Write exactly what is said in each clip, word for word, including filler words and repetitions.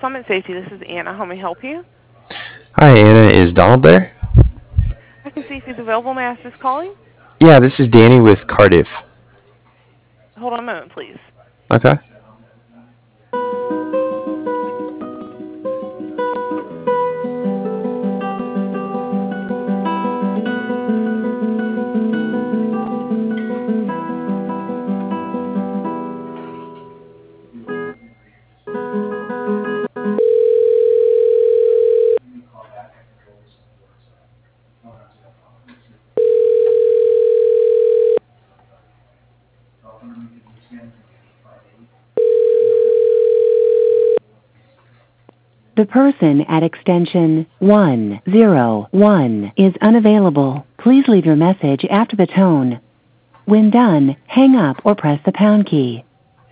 Summit Safety. This is Anna. How may I help you? Hi, Anna. Is Donald there? I can see if he's available. May I ask who's calling? Yeah, this is Danny with Cardiff. Hold on a moment, please. Okay. The person at extension one zero one is unavailable. Please leave your message after the tone. When done, hang up or press the pound key.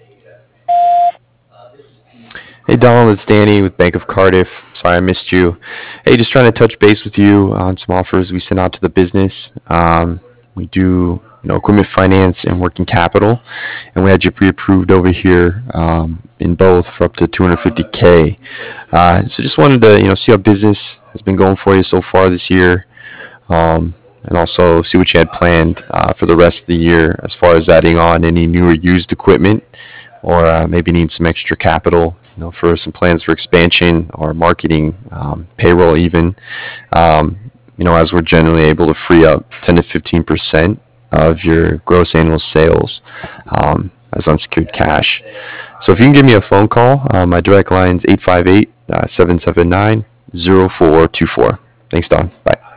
Hey, Donald. It's Danny with Bank of Cardiff. Sorry I missed you. Hey, just trying to touch base with you on some offers we sent out to the business. Um, we do, you know, equipment finance and working capital, and we had you pre-approved over here um, in both for up to two hundred fifty K. Uh, so just wanted to, you know, see how business has been going for you so far this year. Um, and also see what you had planned uh, for the rest of the year as far as adding on any new or used equipment, or uh, maybe need some extra capital, you know, for some plans for expansion or marketing, um, payroll even. Um, you know, as we're generally able to free up ten to fifteen percent of your gross annual sales um, as unsecured cash. So if you can give me a phone call, uh, my direct line is eight five eight, seven seven nine, zero four two four. Thanks, Don. Bye.